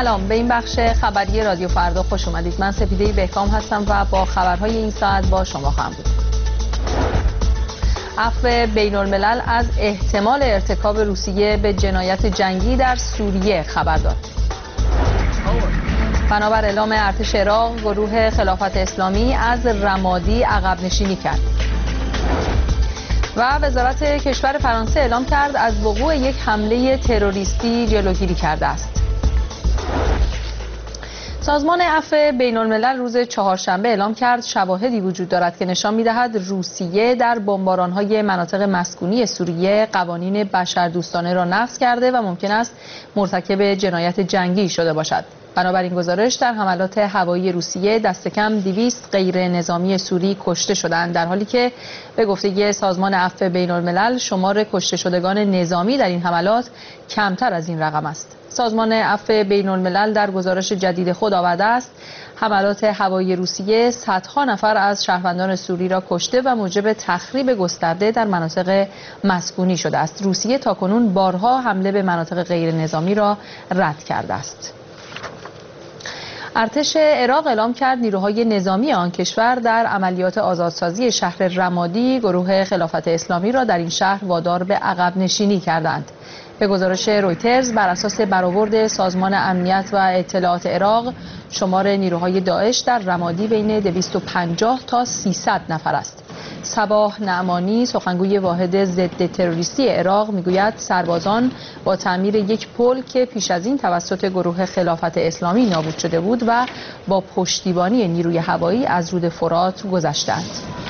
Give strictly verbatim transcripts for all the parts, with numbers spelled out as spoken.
سلام، به این بخش خبری رادیو فردا خوش اومدید. من سپیده بهکام هستم و با خبرهای این ساعت با شما خواهم بود. عفو بین الملل از احتمال ارتکاب روسیه به جنایت جنگی در سوریه خبر داد. بنابر اعلام ارتش عراق، گروه خلافت اسلامی از رمادی عقب نشینی کرد. و وزارت کشور فرانسه اعلام کرد از وقوع یک حمله تروریستی جلوگیری کرده است. سازمان عفو بین الملل روز چهارشنبه اعلام کرد شواهدی وجود دارد که نشان می‌دهد روسیه در بمباران‌های مناطق مسکونی سوریه قوانین بشردوستانه را نقض کرده و ممکن است مرتکب جنایت جنگی شده باشد. بنابراین گزارش در حملات هوایی روسیه دست کم دویست غیر نظامی سوری کشته شدند، در حالی که به گفته سازمان عفو بین الملل شمار کشته شدگان نظامی در این حملات کمتر از این رقم است. سازمان عفو بین الملل در گزارش جدید خود آورده است حملات هوایی روسیه صدها نفر از شهروندان سوری را کشته و موجب تخریب گسترده در مناطق مسکونی شده است. روسیه تاکنون بارها حمله به مناطق غیر نظامی را رد کرده است. ارتش عراق اعلام کرد نیروهای نظامی آن کشور در عملیات آزادسازی شهر رمادی گروه خلافت اسلامی را در این شهر وادار به عقب نشینی کردند. به گزارش رویترز بر اساس برآورد سازمان امنیت و اطلاعات عراق، شمار نیروهای داعش در رمادی بین دویست و پنجاه تا سیصد نفر است. صباح نعمانی، سخنگوی واحد ضد تروریستی عراق، میگوید سربازان با تعمیر یک پل که پیش از این توسط گروه خلافت اسلامی نابود شده بود و با پشتیبانی نیروی هوایی از رود فرات گذشتند.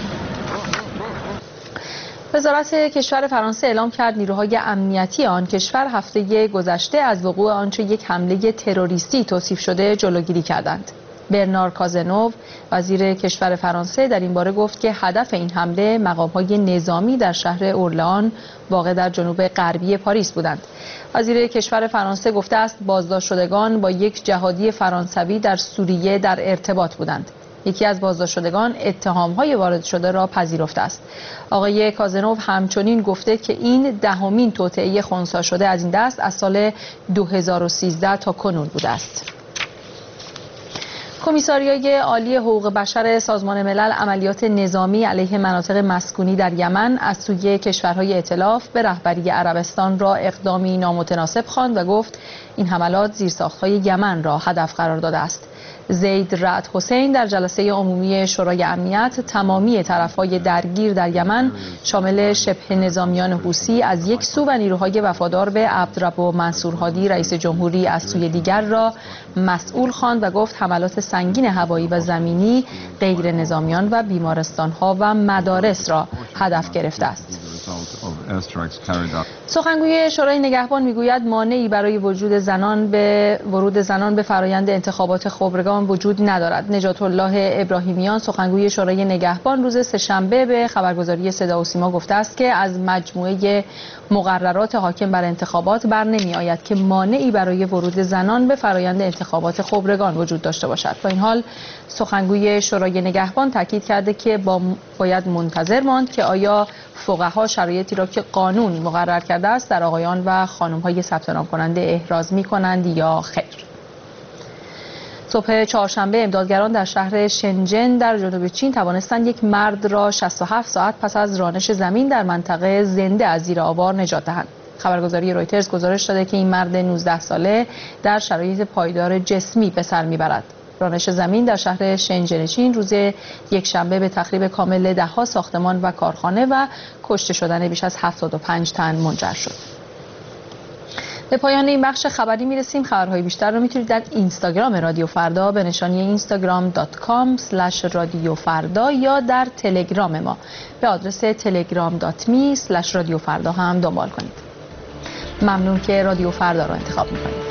وزارت کشور فرانسه اعلام کرد نیروهای امنیتی آن کشور هفته گذشته از وقوع آنچه یک حمله تروریستی توصیف شده جلوگیری کردند. برنار کازنوو، وزیر کشور فرانسه، در این باره گفت که هدف این حمله مقام‌های نظامی در شهر اورلئان واقع در جنوب غربی پاریس بودند. وزیر کشور فرانسه گفته است بازداشت شدگان با یک جهادی فرانسوی در سوریه در ارتباط بودند. یکی از بازداشت شدگان اتهام‌های وارد شده را پذیرفته است. آقای کازنوو همچنین گفته که این دهمین توطئه خنثی شده از این دست از سال دو هزار و سیزده تا کنون بوده است. کمیساریای عالی حقوق بشر سازمان ملل عملیات نظامی علیه مناطق مسکونی در یمن از سوی کشورهای ائتلاف به رهبری عربستان را اقدامی نامتناسب خواند و گفت این حملات زیرساخت‌های یمن را هدف قرار داده است. زید رعد حسین در جلسه عمومی شورای امنیت تمامی طرف‌های درگیر در یمن شامل شبه نظامیان حوثی از یک سو و نیروهای وفادار به عبدرب منصور هادی رئیس جمهوری از سوی دیگر را مسئول خواند و گفت حملات سنگین هوایی و زمینی غیر نظامیان و بیمارستان‌ها و مدارس را هدف گرفته است. سخنگوی شورای نگهبان میگوید مانعی برای وجود زنان به ورود زنان به فرایند انتخابات خبرگان وجود ندارد. نجات الله ابراهیمیان، سخنگوی شورای نگهبان، روز سه‌شنبه به خبرگزاری صدا و سیما گفته است که از مجموعه مقررات حاکم بر انتخابات بر نمی آید که مانعی برای ورود زنان به فرایند انتخابات خبرگان وجود داشته باشد. با این حال سخنگوی شورای نگهبان تاکید کرده که با باید منتظر ماند که آیا فقها شرایطی را که قانون مقرر کرده است در آقایان و خانم‌های ثبت نام کننده احراز می‌کنند یا خیر. صبح چهارشنبه امدادگران در شهر شنجن در جنوب چین توانستند یک مرد را شصت و هفت ساعت پس از رانش زمین در منطقه زنده از زیر آوار نجات دهند. خبرگزاری رویترز گزارش داده که این مرد نوزده ساله در شرایط پایدار جسمی به سر میبرد. رانش زمین در شهر شنجن چین روز یکشنبه به تخریب کامل ده‌ها ساختمان و کارخانه و کشته شدن بیش از هفتاد و پنج تن منجر شد. به پایان این بخش خبری میرسیم. خبرهای بیشتر رو میتونید در اینستاگرام رادیو فردا به نشانی اینستاگرام دات کام اسلش رادیو فردا یا در تلگرام ما به آدرس تلگرام دات می اسلش رادیو فردا هم دنبال کنید. ممنون که رادیو فردا رو انتخاب میکنید.